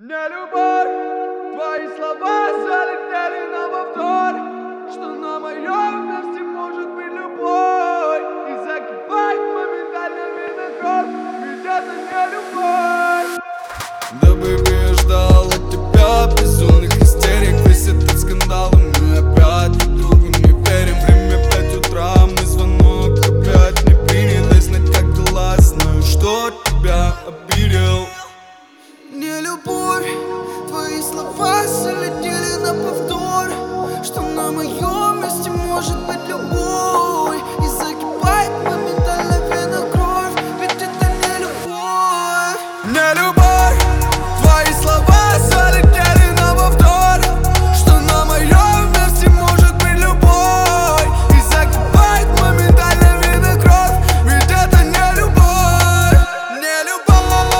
Не любовь, твои слова залетели на повтор, что на моем месте может быть любой и закипает моментально видно кровь, ведь это не любовь. Да, бэйби, я ждал от тебя безумных истерик. Весь этот скандал, и мы опять друг другу не верим. Время 5 утра, мой звонок опять не принят. Дай знать, как дела, знаю, что тебя обидел. Не любовь, твои слова залетели на повтор, что на моем месте может быть любой и закипает моментально вена кровь, ведь это не любовь. Не любовь, твои слова залетели на повтор, что на моем месте может быть любой и закипает моментально вена кровь, ведь это не любовь. Не любовь.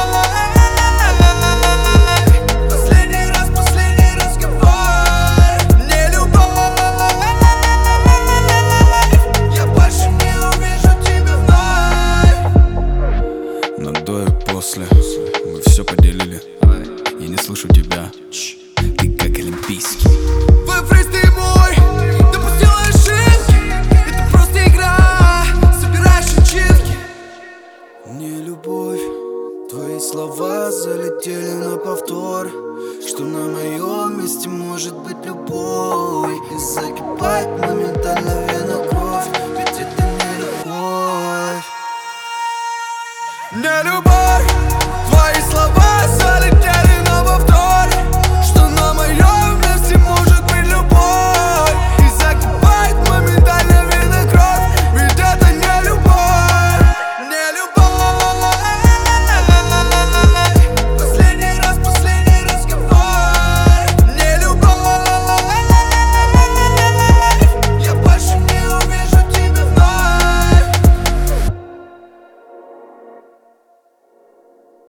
Последний разговор. Не любовь. Я больше не увижу тебя вновь. Но до и после мы все поделили. Я не слышу тебя. Ты как олимпийский. Твой фриз, ты мой. Допустил ошибки. Это просто игра. Собираешь ачивки. Не любовь, твои слова залетели на повтор, что на моем месте может быть любой и закипает моментально